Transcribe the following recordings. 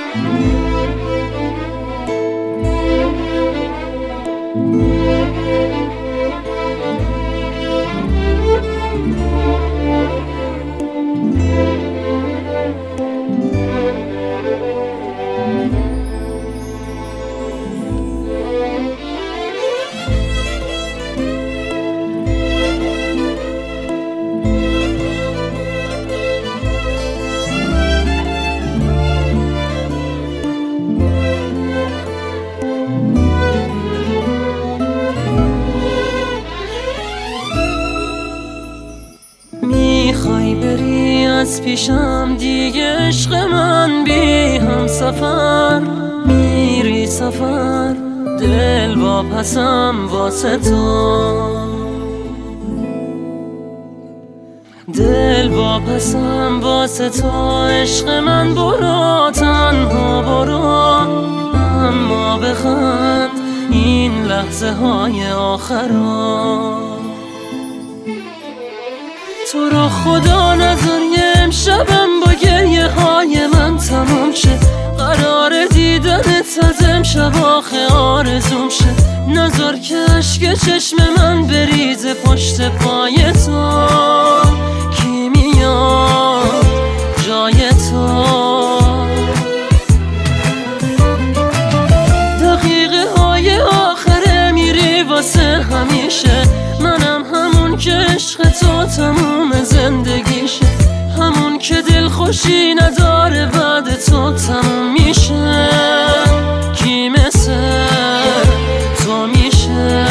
میخوای بری از پیشم دیگه عشق من، بی هم سفر میری سفر، دل واپسم واسه تو، دل واپسم واسه تو. عشق من برو تنها برو، اما بخند این لحظه های آخرا. تو رو خدا نذار یه امشبم با گریه های من تمام شه، قرار دیدنت از امشب آخه آرزوم شه. نذار که اشک چشم من بریزه پشت پای تو، کی میاد جای تو. دقیقه های آخره میری واسه همیشه، منم همون که عشق تو تموم زندگیشه، همون که دل خوشی نداره بعد تو تموم میشه. کی مثل تو میشه؟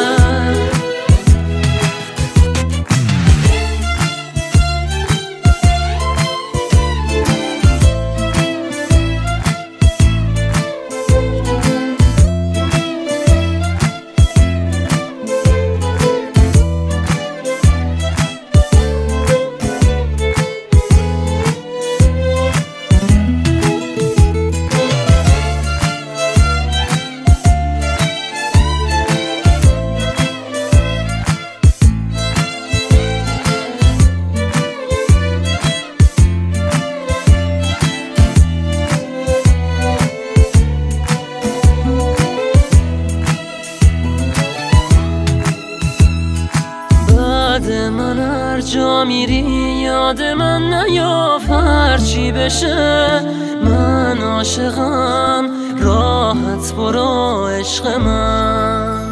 من هر جا میری یاد من نیاف، هرچی بشه من عاشقم، راحت برو عشق من.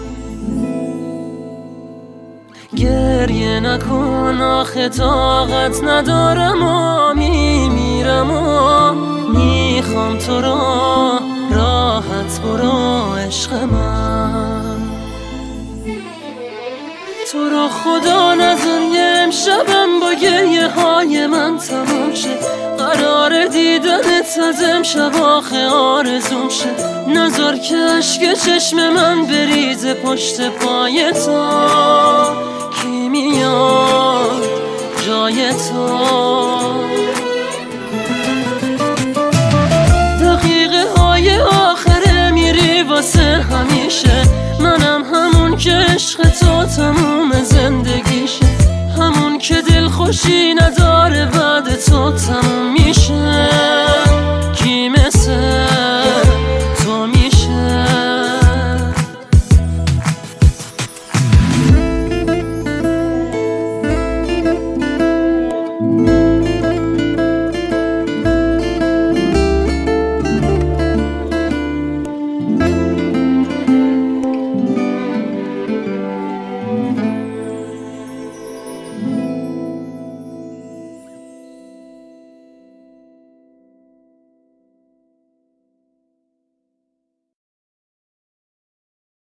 گریه نکن آخه طاقت ندارم و میمیرم و میخوام تو رو، راحت برو عشق من. تو رو خدا نذار یه امشبم با گریه های من تمام شه، قرار دیدنت از امشب آخه آرزوم شه. نذار که اشک چشم من بریزه پشت پای تو، کی میاد جای تو. دقیقه های آخره میری واسه همیشه، منم همون که عشق تو تموم زندگیشه، همون که دل خوشی نداره بعد تو تموم میشه.